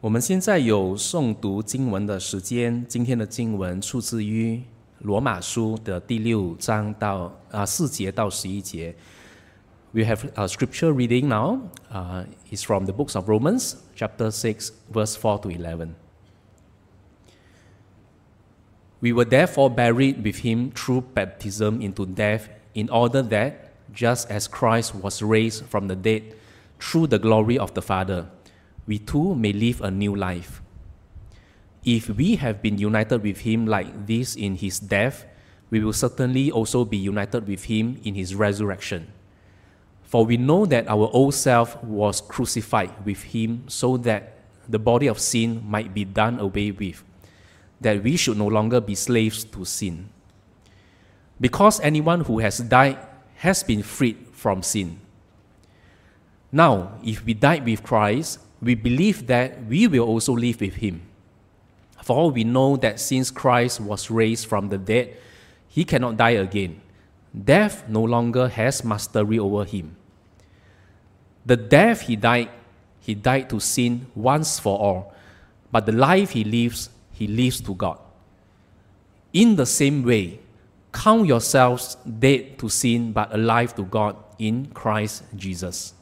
我们现在有诵读经文的时间，今天的经文出自于罗马书的第6章到4节到11节。We have a scripture reading now. It's from the books of Romans, chapter 6, verse 4 to 11. We were therefore buried with him through baptism into death, in order that, just as Christ was raised from the dead through the glory of the Father, we too may live a new life. If we have been united with him like this in his death, we will certainly also be united with him in his resurrection. For we know that our old self was crucified with him so that the body of sin might be done away with, that we should no longer be slaves to sin. Because anyone who has died has been freed from sin. Now, if we died with Christ, we believe that we will also live with him. For we know that since Christ was raised from the dead, he cannot die again. Death no longer has mastery over him. The death he died to sin once for all, but the life he lives to God. In the same way, count yourselves dead to sin but alive to God in Christ Jesus.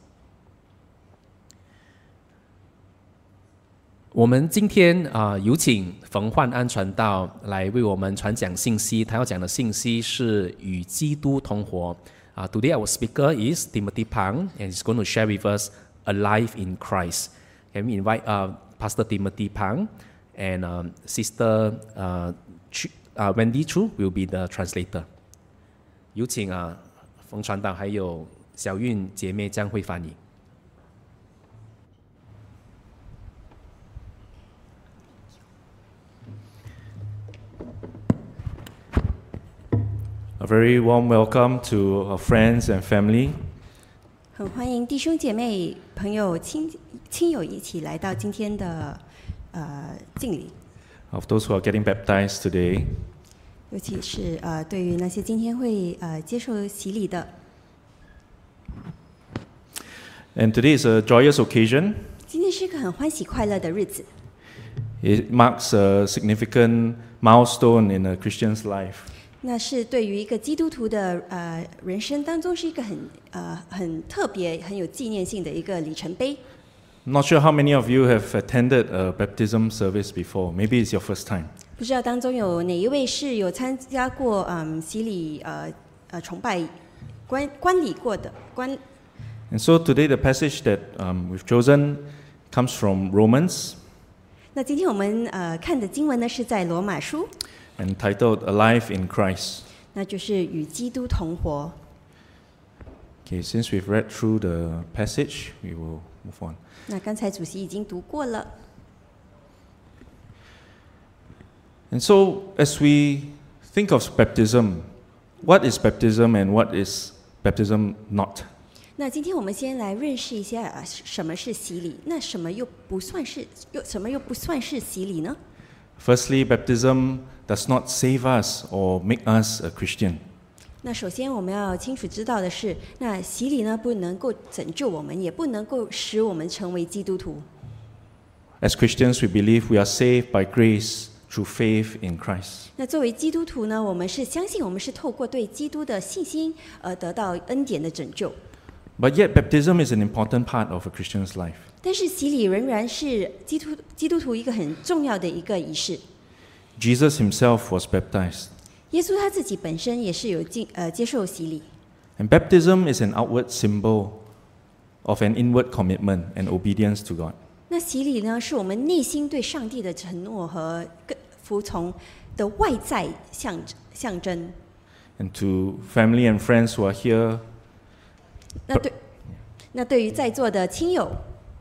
我们今天有请冯焕安传道来为我们传讲信息。他要讲的信息是与基督同活。Today our speaker is Timothy Pang, and he's going to share with us Alive in Christ. Can we invite Pastor Timothy Pang and Sister Wendy Chu will be the translator. 有请冯传道还有小韵姐妹将会翻译。 A very warm welcome to our friends and family. 很欢迎弟兄姐妹、朋友、亲友一起来到今天的敬礼。 Of those who are getting baptized today. 尤其是对于那些今天会接受洗礼的。 And today is a joyous occasion. 今天是个很欢喜快乐的日子。 It marks a significant milestone in a Christian's life. 那是对于一个基督徒的人生当中是一个很特别、很有纪念性的一个里程碑。 Not sure how many of you have attended a baptism service before. Maybe it's your first time. 不知道当中有哪一位是有参加过洗礼崇拜观礼过的观。 And so today the passage that we've chosen comes from Romans. 那今天我们看的经文呢是在罗马书。 Entitled Alive in Christ. 那就是与基督同活。 Okay, since we've read through the passage, we will move on. 那刚才主席已经读过了。 And so, as we think of baptism, what is baptism and what is baptism not? 那今天我们先来认识一下什么是洗礼，那什么又不算是洗礼呢？ Firstly, baptism does not save us or make us a Christian. 那首先我们要清楚知道的是，那洗礼呢不能够拯救我们，也不能够使我们成为基督徒。 As Christians, we believe we are saved by grace through faith in Christ. 那作为基督徒呢，我们是相信我们是透过对基督的信心而得到恩典的拯救。 But yet, baptism is an important part of a Christian's life. 但是洗礼仍然是基督徒一个很重要的一个仪式。 Jesus himself was baptized. 耶稣他自己本身也是有接受洗礼。 And baptism is an outward symbol of an inward commitment and obedience to God. 那洗礼呢，是我们内心对上帝的承诺和服从的外在象征。 And to family and friends who are here. 那对于在座的亲友。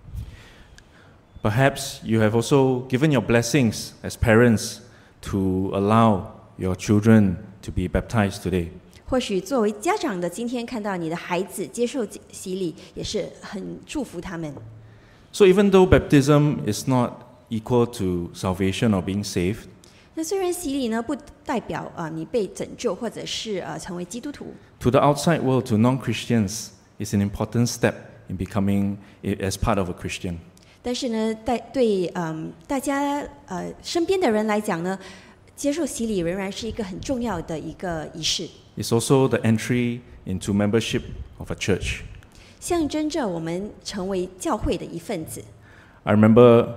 Perhaps you have also given your blessings as parents to allow your children to be baptized today. 或许作为家长的，今天看到你的孩子接受洗礼，也是很祝福他们。 So even though baptism is not equal to salvation or being saved, 那虽然洗礼呢不代表你被拯救或者是成为基督徒。 To the outside world, to non-Christians, is an important step in becoming as part of a Christian. 但是呢，对大家身边的人来讲呢，接受洗礼仍然是一个很重要的一个仪式， It's also the entry into membership of a church. 象征着我们成为教会的一份子。 I remember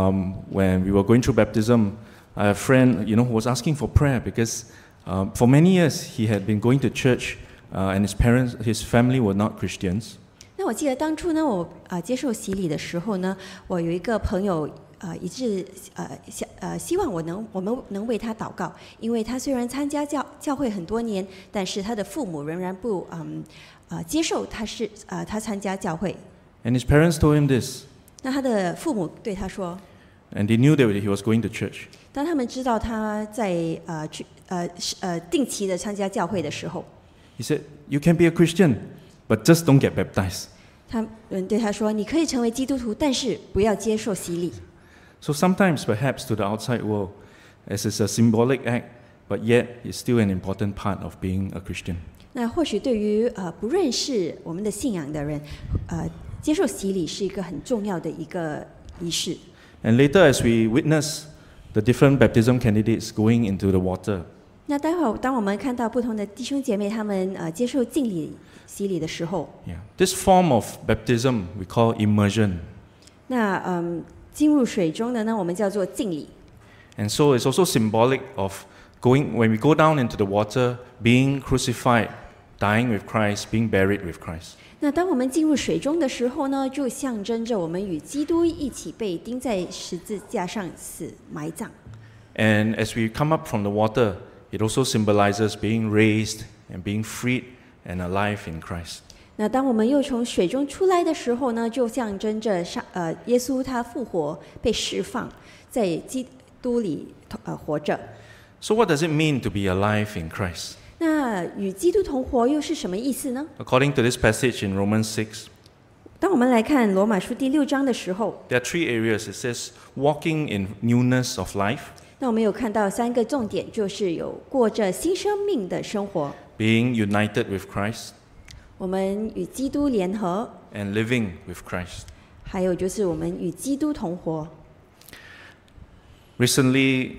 when we were going through baptism, I had a friend, who was asking for prayer because for many years he had been going to church and his family were not Christians. 那我记得当初呢，我接受洗礼的时候呢，我有一个朋友一直希望我们能为他祷告，因为他虽然参加教会很多年，但是他的父母仍然不接受他参加教会。 And his parents told him this, 那他的父母对他说， and they knew that he was going to church. 当他们知道他在定期的参加教会的时候， He said, "You can be a Christian, but just don't get baptized." 他们对他说：“你可以成为基督徒，但是不要接受洗礼。” So sometimes, perhaps to the outside world, as it's a symbolic act, but yet it's still an important part of being a Christian. 那或许对于不认识我们的信仰的人，接受洗礼是一个很重要的一个仪式。 And later, as we witness the different baptism candidates going into the water, 那待会儿当我们看到不同的弟兄姐妹他们接受浸礼洗礼的时候， this form of baptism we call immersion. 那进入水中的呢，我们叫做浸礼。 And so it's also symbolic of when we go down into the water, being crucified, dying with Christ, being buried with Christ. 那当我们进入水中的时候呢，就象征着我们与基督一起被钉在十字架上死埋葬。 And as we come up from the water, it also symbolizes being raised and being freed and alive in Christ. 那当我们又从水中出来的时候呢，就象征着耶稣他复活被释放，在基督里活着。 So what does it mean to be alive in Christ? 那与基督同活又是什么意思呢？ According to this passage in Romans 6, 当我们来看罗马书第6章的时候， there are 3 areas. It says walking in newness of life, 那我们有看到3个重点，就是有过着新生命的生活， being united with Christ, 我们与基督联合， and living with Christ. 还有就是我们与基督同活。 Recently,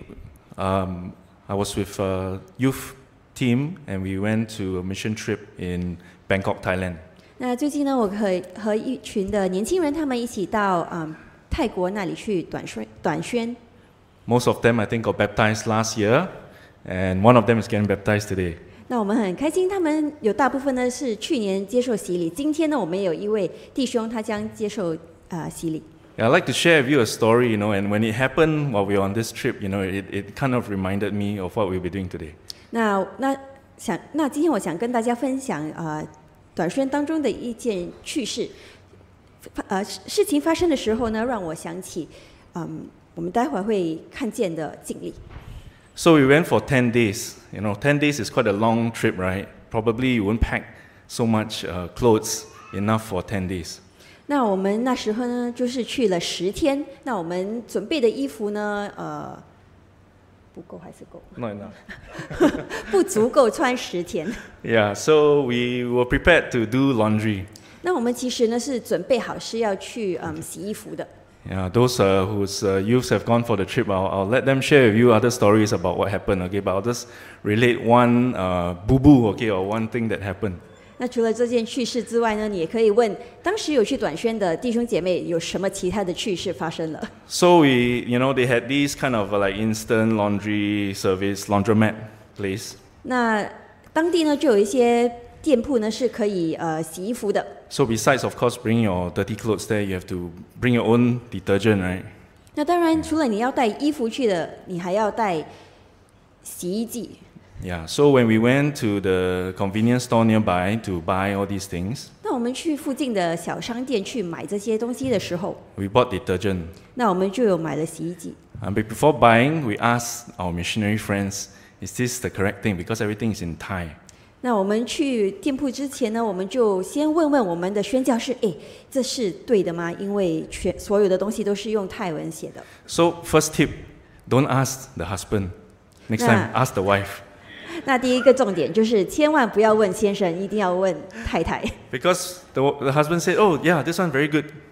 I was with a youth team and we went to a mission trip in Bangkok, Thailand. 那最近呢，我和一群的年轻人，他们一起到泰国那里去短宣。 Most of them, I think, got baptized last year, and one of them is getting baptized today. 那我们很开心，他们有大部分呢是去年接受洗礼，今天呢，我们也有一位弟兄他将接受洗礼。 Yeah, I'd like to share with you a story, and when it happened while we were on this trip, it kind of reminded me of what we'll be doing today. 那今天我想跟大家分享短宣当中的一件趣事。事情发生的时候呢，让我想起我们待会儿会看见的经历。 So we went for 10 days. 10 days is quite a long trip, right? Probably you won't pack so much clothes enough for 10 days. 那我们那时候呢，就是去了10天。那我们准备的衣服呢，不够还是够？ Not enough. 不足够穿10天。 Yeah, so we were prepared to do laundry. 那我们其实呢是准备好是要去洗衣服的。 Yeah, those whose youths have gone for the trip, I'll let them share with you other stories about what happened, okay? But I'll just relate one boo-boo, okay, or one thing that happened. 那除了这件趣事之外呢，你也可以问当时有去短宣的弟兄姐妹有什么其他的趣事发生了。 So they had these kind of like instant laundry service, laundromat place. 那当地呢就有一些店铺呢是可以洗衣服的。 So besides, of course, bringing your dirty clothes there, you have to bring your own detergent, right? 那当然，除了你要带衣服去的，你还要带洗衣剂。 Yeah, so when we went to the convenience store nearby to buy all these things, 那我们去附近的小商店去买这些东西的时候， we bought detergent. 那我们就有买了洗衣机。 But before buying, we asked our missionary friends, is this the correct thing? Because everything is in Thai. 那我们去店铺之前呢，我们就先问问我们的宣教士，这是对的吗？因为所有的东西都是用泰文写的。 So first tip, don't ask the husband. Next time, ask the wife. 那第一个重点就是千万不要问先生，一定要问太太。 Because the husband said, oh yeah, this one very good.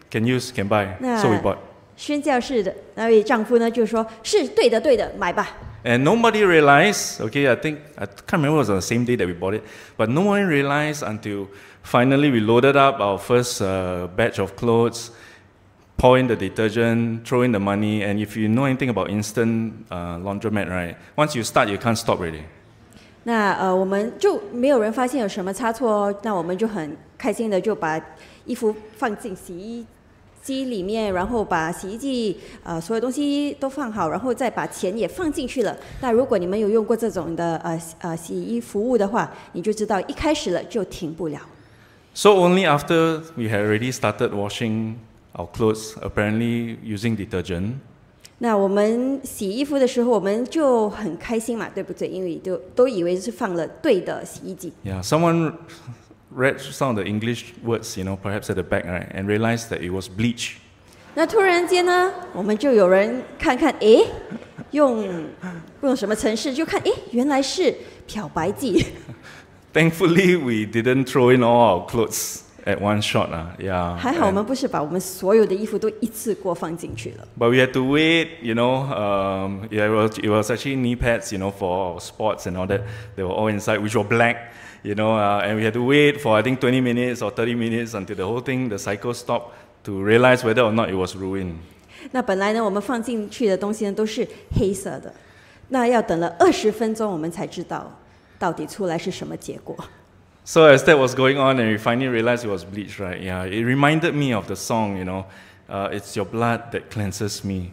can use, can buy. 那 So we bought. 宣教士的那位丈夫呢，就说是对的，对的，买吧。 And nobody realized, okay, I can't remember it was on the same day that we bought it, but no one realized until finally we loaded up our first batch of clothes, pour in the detergent, throw in the money, and if you know anything about instant laundromat, right, once you start, you can't stop already. 那我们就没有人发现有什么差错哦，那我们就很开心的就把衣服放进洗衣机里面，然后把洗衣机所有东西都放好，然后再把钱也放进去了。那如果你们有用过这种的洗衣服务的话，你就知道一开始了就停不了。 So only after we had already started washing our clothes, apparently using detergent, 那我们洗衣服的时候，我们就很开心嘛，对不对？因为都以为是放了对的洗衣机。 yeah, someone read some of the English words, perhaps at the back, right, and realized that it was bleach. 那突然间呢，我们就有人看看，诶，用什么程式？就看，诶，原来是漂白剂。 Thankfully, we didn't throw in all our clothes at one shot. Yeah. 还好我们不是把我们所有的衣服都一次过放进去了。 But we had to wait, yeah, it was actually knee pads, for our sports and all that. They were all inside, which were black, and we had to wait for, I think, 20 minutes or 30 minutes until the whole thing, the cycle stopped to realize whether or not it was ruined. 那本来呢，我们放进去的东西呢都是黑色的，那要等了20分钟，我们才知道到底出来是什么结果。 So as that was going on and we finally realized it was bleach, right? Yeah, it reminded me of the song, it's your blood that cleanses me.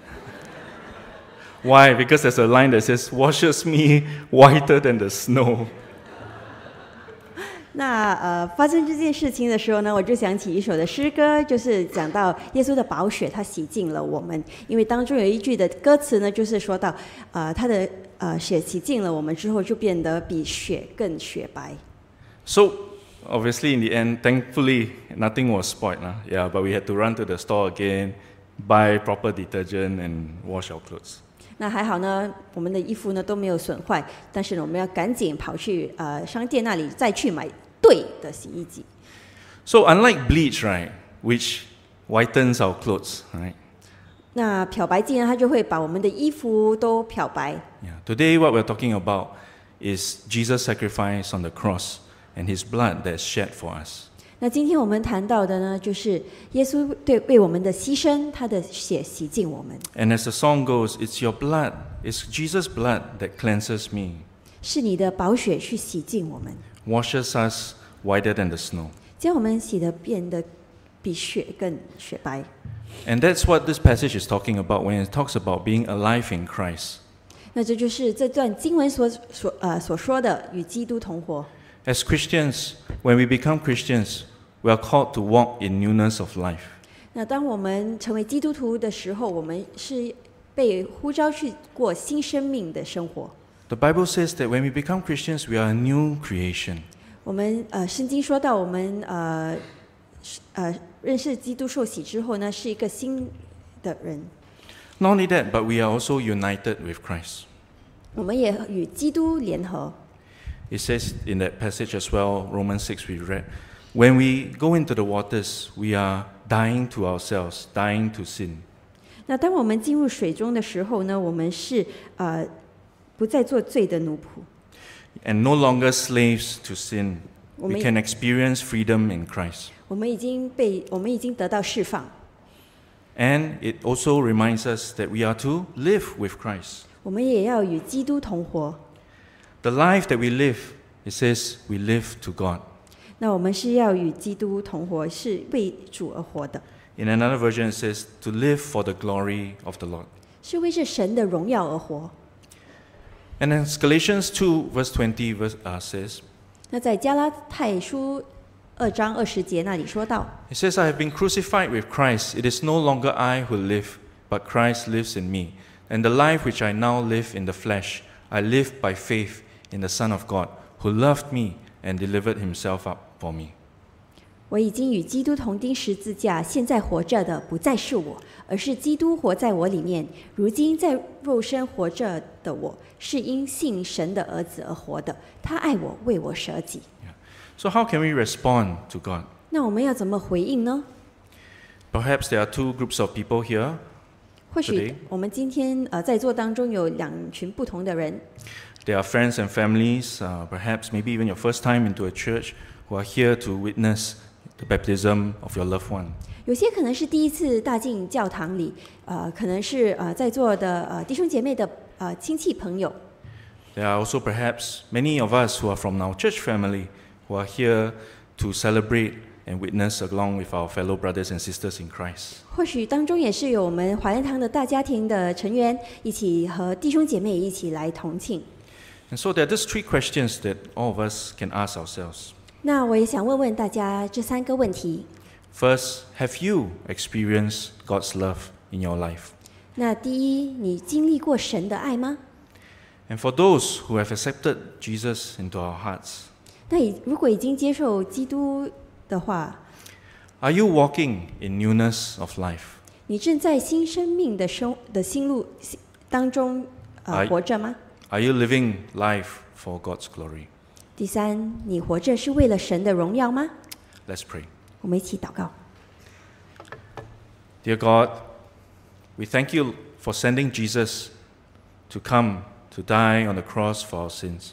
Why? Because there's a line that says, washes me whiter than the snow. 那发生这件事情的时候呢，我就想起一首的诗歌，就是讲到耶稣的宝血，他洗净了我们。因为当中有一句的歌词呢，就是说到，他的血洗净了我们之后，就变得比雪更雪白。 So, obviously, in the end, thankfully, nothing was spoiled. Yeah, but we had to run to the store again, buy proper detergent, and wash our clothes. 那还好呢，我们的衣服呢都没有损坏，但是呢，我们要赶紧跑去商店那里再去买对的洗衣机。 So, unlike bleach, right, which whitens our clothes, right? 那漂白剂呢，它就会把我们的衣服都漂白。 Yeah. Today, what we're talking about is Jesus' sacrifice on the cross and His blood that's shed for us. 那今天我们谈到的呢，就是耶稣为我们的牺牲，他的血洗净我们。 And as the song goes, it's your blood, it's Jesus' blood that cleanses me, 是你的宝血去洗净我们， washes us whiter than the snow. 将我们洗得变得比雪更雪白。 And that's what this passage is talking about when it talks about being alive in Christ. 那这就是这段经文所说的与基督同活。 As Christians, when we become Christians, we are called to walk in newness of life. 那当我们成为基督徒的时候，我们是被呼召去过新生命的生活。 The Bible says that when we become Christians, we are a new creation. 我们圣经说到，我们认识基督受洗之后呢，是一个新的人。 Not only that, but we are also united with Christ. 我们也与基督联合。 It says in that passage as well, Romans 6 we read, when we go into the waters, we are dying to ourselves, dying to sin. 那当我们进入水中的时候呢，我们是不再做罪的奴仆， And no longer slaves to sin. We Amen. can experience freedom in Christ. 我们已经得到释放。 And it also reminds us that we are to live with Christ. 我们也要与基督同活。 The life that we live, it says we live to God. 那我们是要与基督同活，是为主而活的， In another version, it says to live for the glory of the Lord. 是为着神的荣耀而活。 And then Galatians 2 verse 20 says, 那在加拉太书2章20节那里说到， it says, I have been crucified with Christ. It is no longer I who live, but Christ lives in me. And the life which I now live in the flesh, I live by faith in the Son of God, who loved me and delivered himself up for me. 我已经与基督同钉十字架，现在活着的不再是我，而是基督活在我里面。如今在肉身活着的我，是因信神的儿子而活的。他爱我，为我舍己。 So how can we respond to God? 那我们要怎么回应呢？ Perhaps there are two groups of people here. 或许 Today 我们今天在座当中有两群不同的人， There are friends and families, perhaps maybe even your first time into a church, who are here to witness the baptism of your loved one. 有些可能是第一次踏进教堂里，可能是在座的弟兄姐妹的亲戚朋友。 There are also perhaps many of us who are from our church family who are here to celebrate and witness along with our fellow brothers and sisters in Christ. 或许当中也是有我们华人堂的大家庭的成员，一起和弟兄姐妹一起来同庆。 And so there are these three questions that all of us can ask ourselves. 那我也想问问大家这3个问题。 First, have you experienced God's love in your life? 那第一，你经历过神的爱吗？ And for those who have accepted Jesus into our hearts, 那如果已经接受基督的话， are you walking in newness of life? 你正在新生命的新路当中活着吗？ Are you living life for God's glory? 第3，你活着是为了神的荣耀吗？ Let's pray. 我们一起祷告。 Dear God, we thank you for sending Jesus to come to die on the cross for our sins.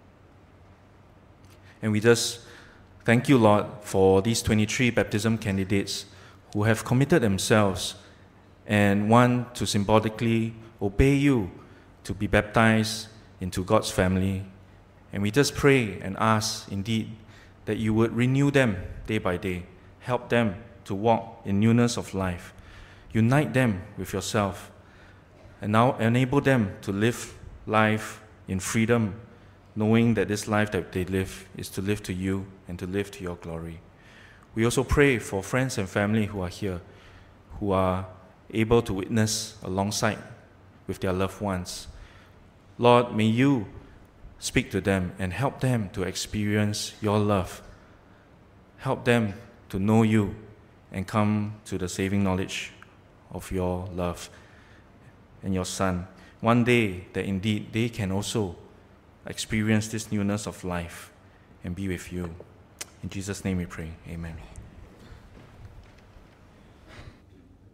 And we just thank you, Lord, for these 23 baptism candidates who have committed themselves and want to symbolically obey you to be baptized into God's family. And we just pray and ask, indeed, that you would renew them day by day, help them to walk in newness of life, unite them with yourself, and now enable them to live life in freedom, knowing that this life that they live is to live to you and to live to your glory. We also pray for friends and family who are here, who are able to witness alongside with their loved ones. Lord, may you speak to them and help them to experience your love. Help them to know you and come to the saving knowledge of your love and your Son. One day that indeed they can also experience this newness of life and be with you. In Jesus' name we pray. Amen.